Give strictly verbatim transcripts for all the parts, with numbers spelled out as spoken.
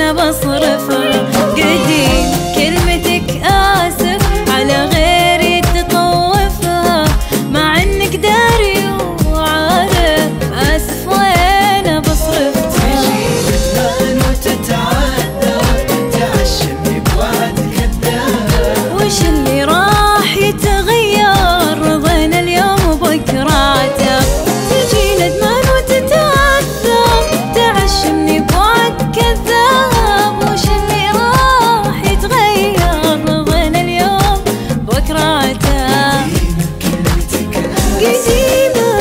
وانا بصرفها. قديم كلمتك آسف على غيري تطوفها، مع انك داري وعارف آسف وانا بصرفها. تجي تبان وتتعذر، تعشمني بوعد كذاب. وش اللي راح يتغير؟ رضينا اليوم وبكراته. تجي ندمان وتتعذر، تعشمني بوعد كذاب. وش اللي راح يتغير؟ رضينا اليوم بكراته. قديمة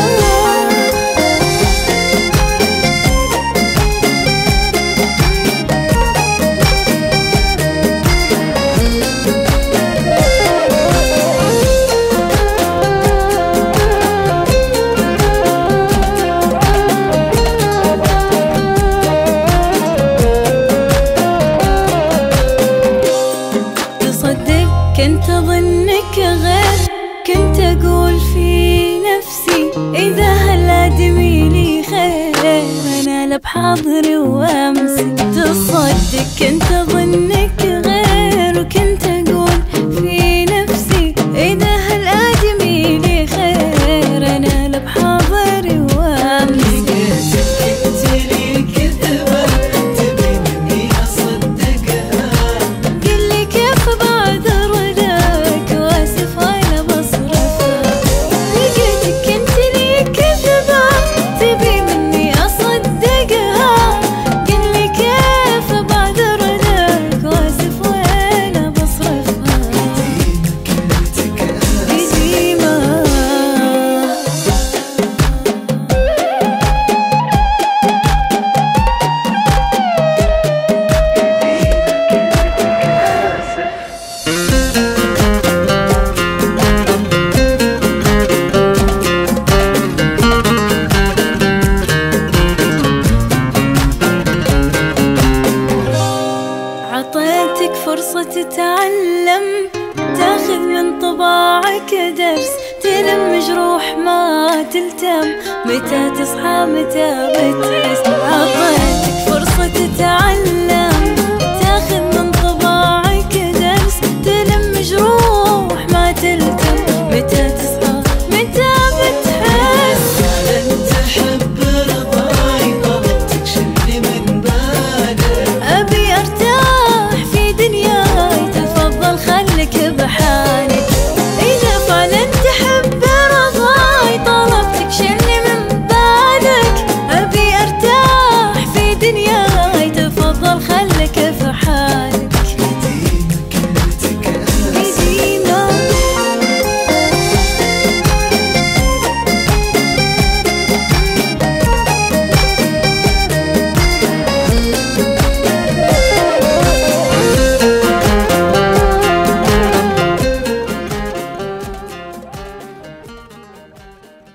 كنت أظنك غير، كنت أقول في نفسي إذا هالآدمي لي خير أنا لا بحاضري وأمسي. تصدق كنت أظنك غير، وكنت أقول في نفسي إذا هالآدمي لي خير أنا لا بحاضري وأمسي. انت لي كذبة تبي مني أصدقها، قل لي كيف بعذر لك واسف وانا بصرفها. لقيتك انت لي كذبة تبي مني اصدقها، قل لي كيف بعذر لك واسف وانا بصرفها. كلمتك قديمة عطيتك فرصة تتعلم، تاخذ من طباعك درس، تلم جروح ما تلتم، متى تصحى متى بتحس. عطيتك فرصة تتعلم، تاخذ من